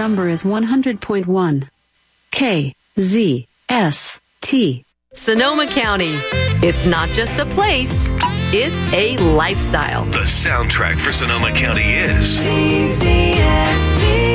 number is 100.1. KZST. Sonoma County. It's not just a place, it's a lifestyle. The soundtrack for Sonoma County is KZST.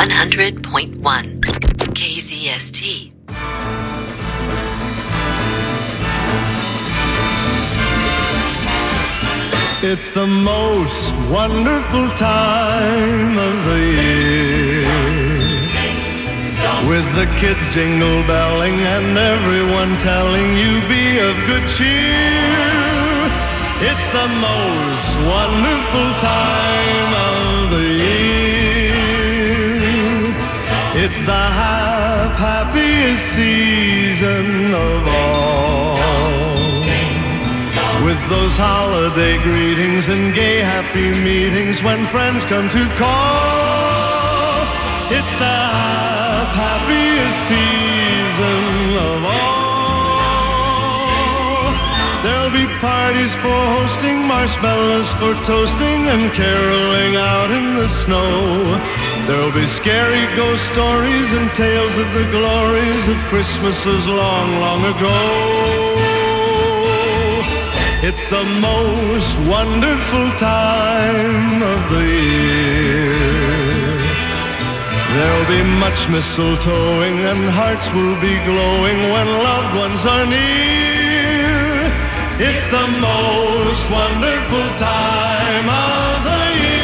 100.1 KZST. It's the most wonderful time of the year, with the kids jingle belling and everyone telling you be of good cheer. It's the most wonderful time of the year. It's the happiest season of all, with those holiday greetings and gay happy meetings when friends come to call. It's the happiest season of all. There'll be parties for hosting, marshmallows for toasting, and caroling out in the snow. There'll be scary ghost stories and tales of the glories of Christmases long, long ago. It's the most wonderful time of the year. There'll be much mistletoeing and hearts will be glowing when loved ones are near. It's the most wonderful time of the year.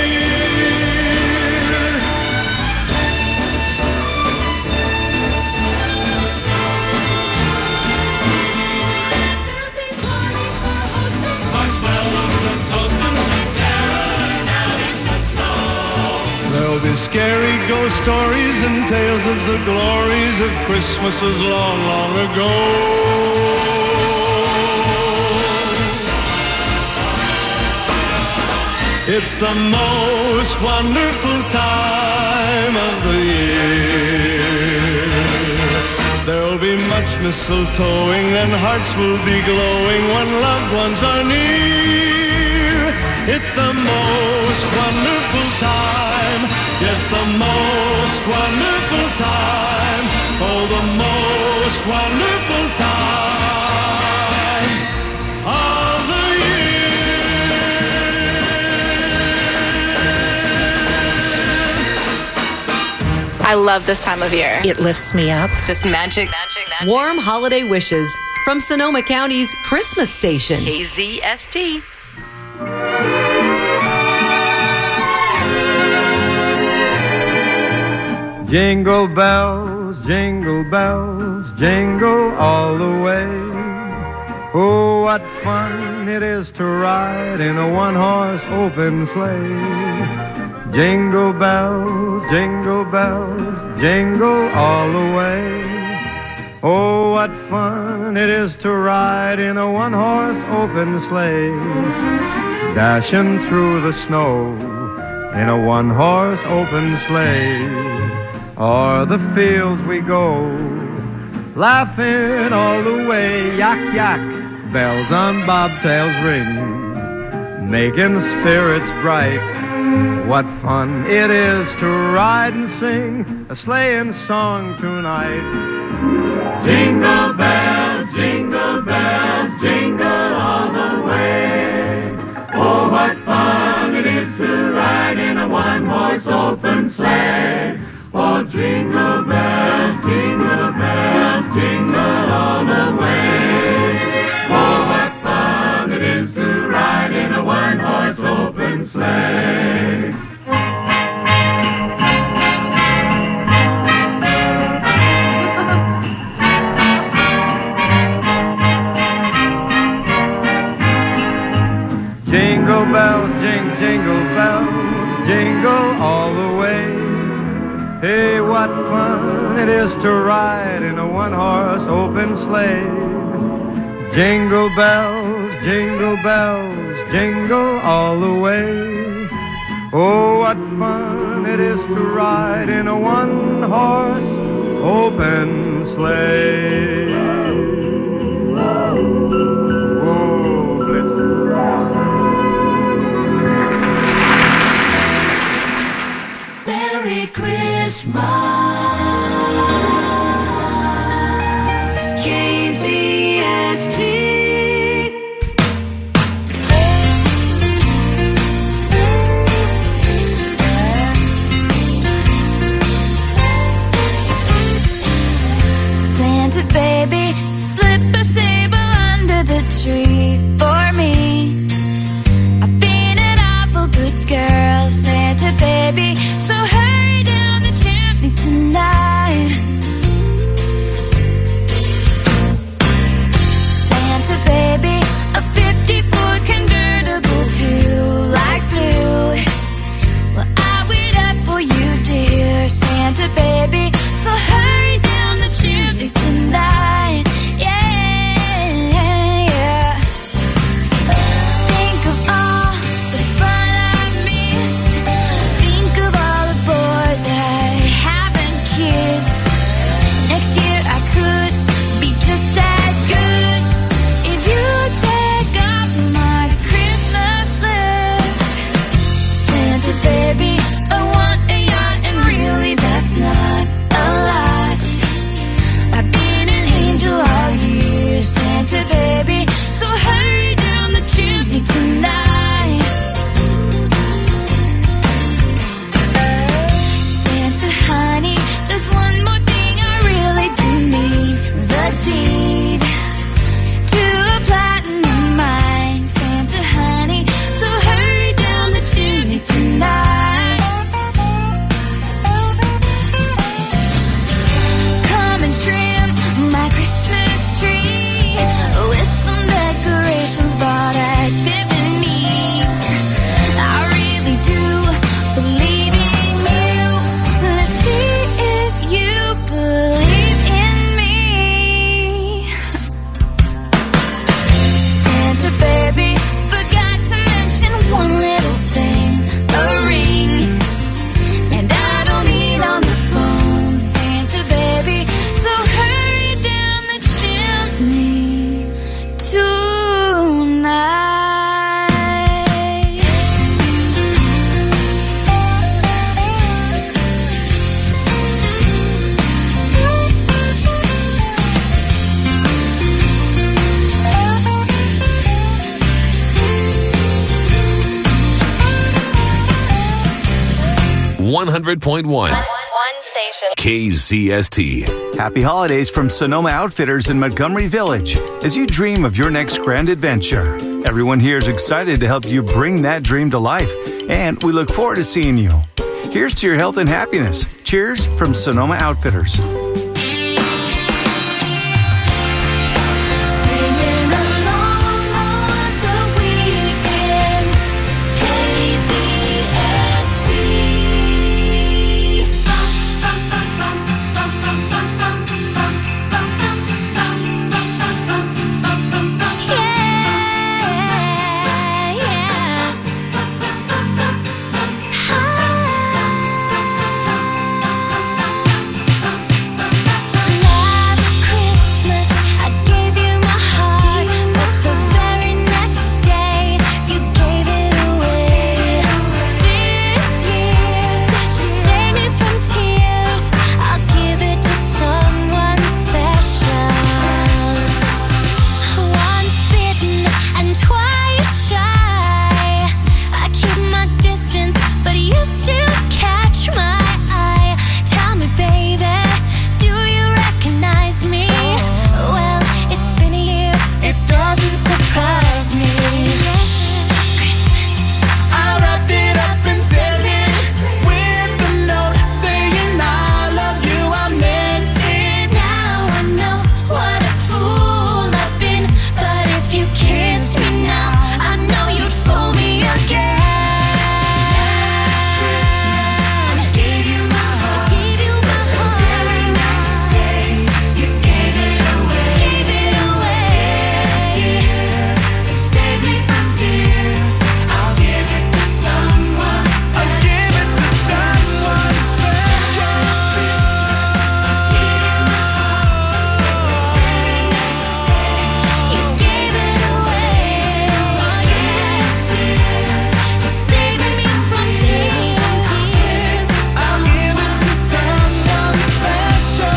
There'll be scary ghost stories and tales of the glories of Christmases long, long ago. It's the most wonderful time of the year. There'll be much mistletoeing and hearts will be glowing when loved ones are near. It's the most wonderful time, yes, the most wonderful time, oh, the most wonderful time of the year. I love this time of year. It lifts me up. It's just magic. Warm holiday wishes from Sonoma County's Christmas station, KZST. Jingle bells, jingle all the way. Oh, what fun it is to ride in a one-horse open sleigh. Jingle bells, jingle all the way. Oh, what fun it is to ride in a one-horse open sleigh. Dashing through the snow in a one-horse open sleigh. O'er the fields we go, laughing all the way. Yak, yak, bells on bobtails ring, making spirits bright. What fun it is to ride and sing a sleighing song tonight. Jingle bells, jingle all the way. Oh, what fun it is to ride in a one-horse open sleigh. Oh, jingle bells, jingle all the way. Oh, what fun it is to ride in a one-horse open sleigh. Jingle bells, jingle bells, jingle all the way. Hey, what fun it is to ride in a one-horse open sleigh. Jingle bells, jingle all the way. Oh, what fun it is to ride in a one-horse open sleigh. Oh, bless. Merry Christmas, KZST. 100.1. One station. KZST. Happy holidays from Sonoma Outfitters in Montgomery Village. As you dream of your next grand adventure, everyone here is excited to help you bring that dream to life, and we look forward to seeing you. Here's to your health and happiness. Cheers from Sonoma Outfitters. Singing along on the weekend, KZST. Last Christmas I gave you my heart, but the very next day you gave it away. This year to save me from tears, I'll give it to someone special. Once bitten and twice shy, I keep my distance, but you still catch my eye. Tell me, baby, do you recognize me? Well, it's been a year, it doesn't surprise me. Christmas. I wrapped it up and sent it with a note saying I love you. I meant it. Now I know what a fool I've been, but if you kissed me now, I know you'd fool me again. I gave you my heart. Gave you my heart. Very next day, you gave it away. Gave it away. To save me from tears, I'll give it to someone I'll special. give it to someone special. You gave it away. Oh yes, to save me from tears. I'll give it to someone special.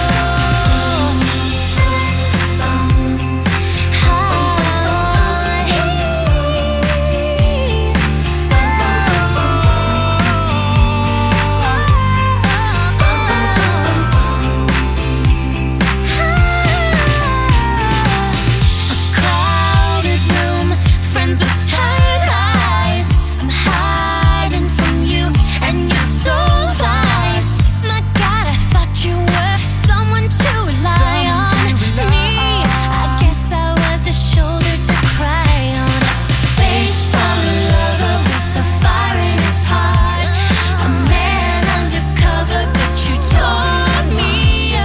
Crowded room, friends with tired eyes. I'm hiding from you, and you're so nice. My God, I thought you were someone to rely on. Me, I guess I was a shoulder to cry on. Face on a lover with the fire in his heart. A man undercover, but you tore me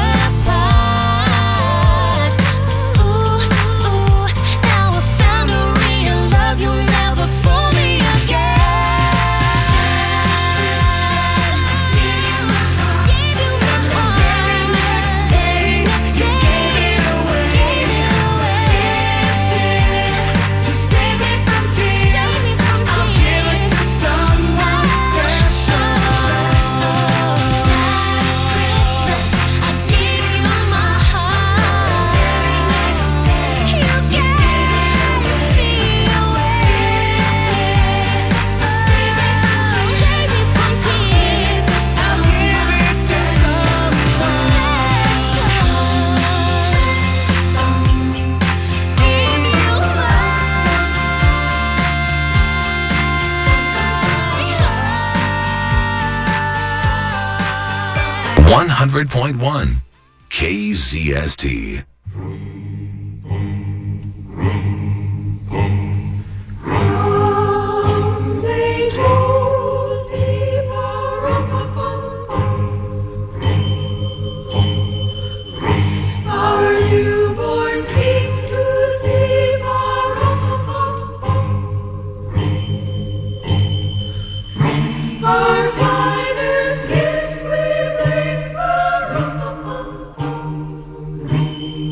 apart. Ooh, now I found a real love. You'll never fool me again. Gave you my heart. Very next day, you gave it away. To save me from tears, I'll give it to someone special. Last Christmas I gave you my heart. You gave me away. To save me from tears. I'll give it to someone Give you my 100.1. KZST. They told me, our newborn king to see, our finest gifts we bring,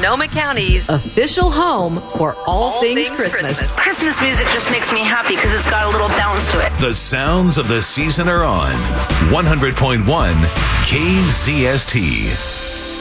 Sonoma County's official home for all things Christmas. Christmas music just makes me happy because it's got a little bounce to it. The sounds of the season are on 100.1 KZST.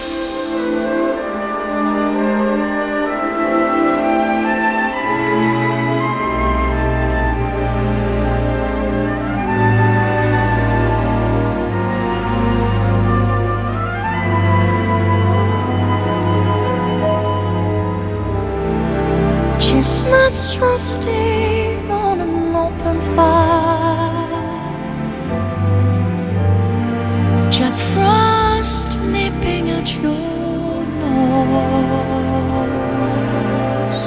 Chestnuts roasting on an open fire, Jack Frost nipping at your nose,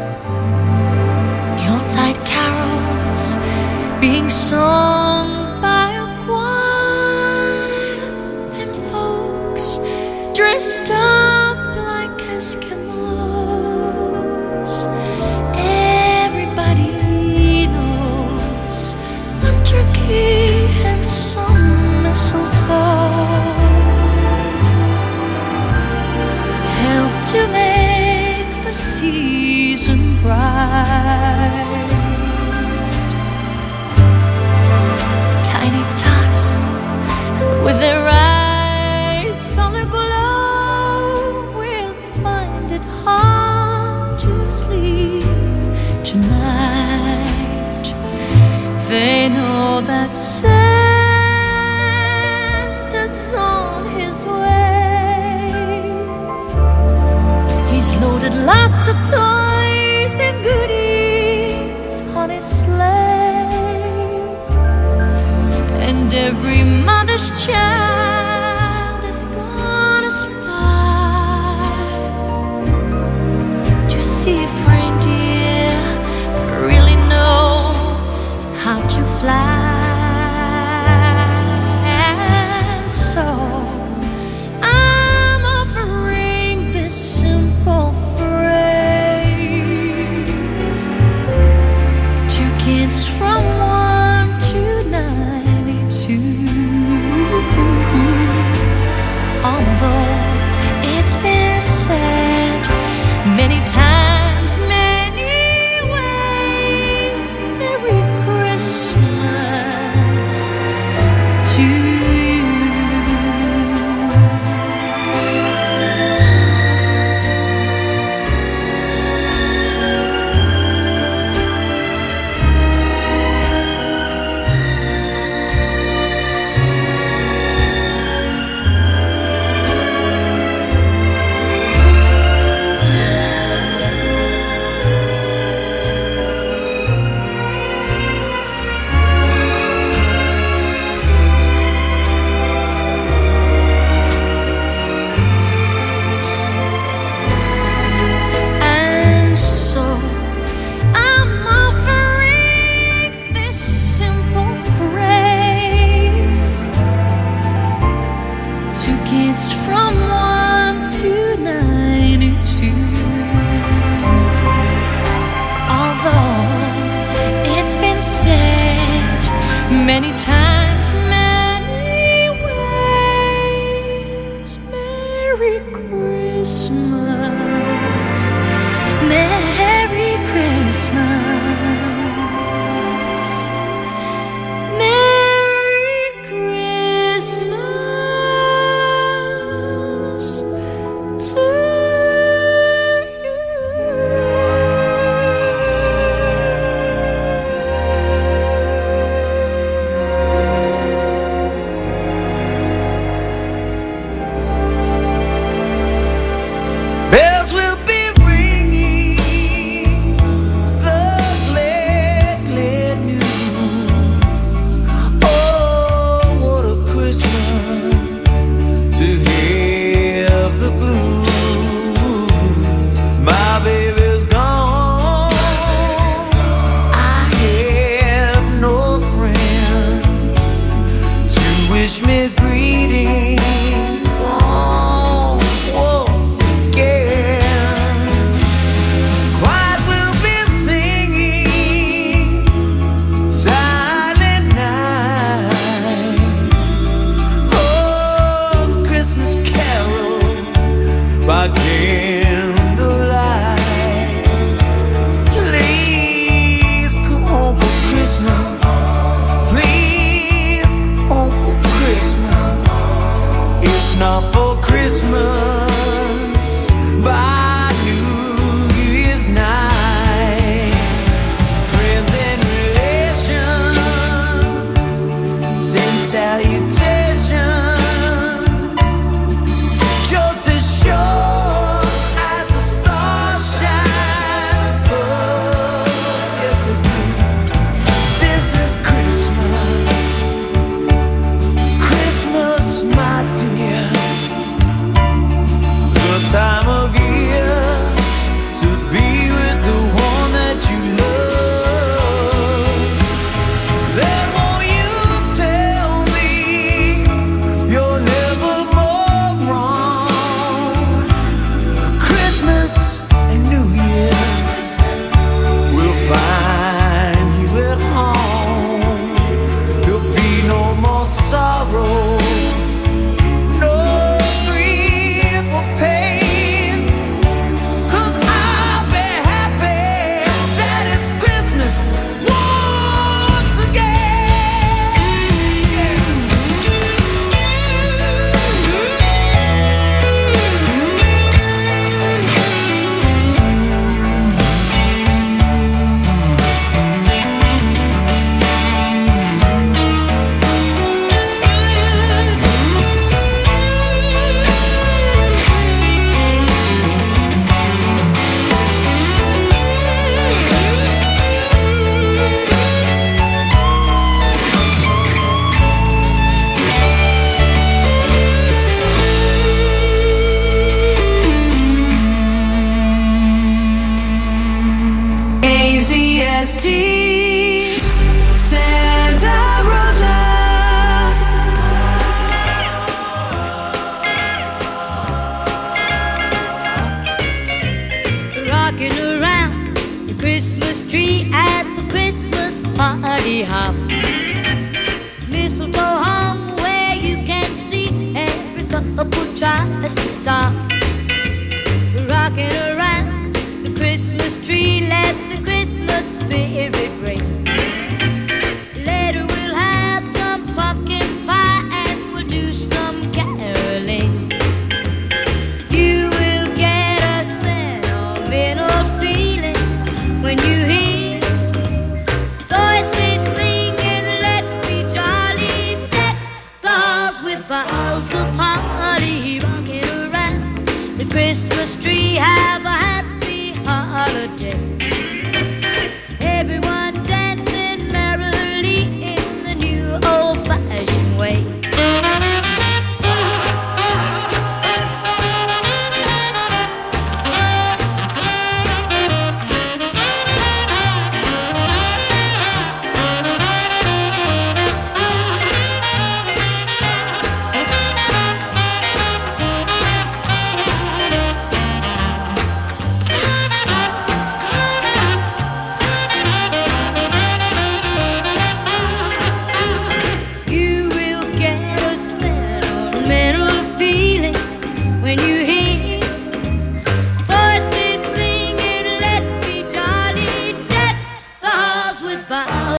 Yuletide carols being sung by a choir, and folks dressed up like Eskimos. Everybody knows a turkey and some mistletoe help to make the season bright. Tiny tots with their eyes on the glow will find it hard to sleep tonight. They know that Santa's on his way. He's loaded lots of toys and goodies on his sleigh, and every mother's child is gonna spy to see if reindeer really know how to fly. And so I'm offering this simple phrase to kids from 1 to 92. Although it's been said many times, many ways, Merry Christmas to you. And so I'm offering this simple phrase to kids from 1 to 92. Although it's been said many times, many ways, Merry Christmas, Merry Christmas, Merry Christmas to you. holly hop. Mistletoe hung where you can see every couple tries to stop. Rocking around the Christmas tree, let the Christmas spirit ring. Later we'll have some pumpkin pie and we'll do some caroling. You will get a sentimental feeling when you hear voices singing, let's be jolly. Deck the halls with boughs of holly, rocking around the Christmas tree. Have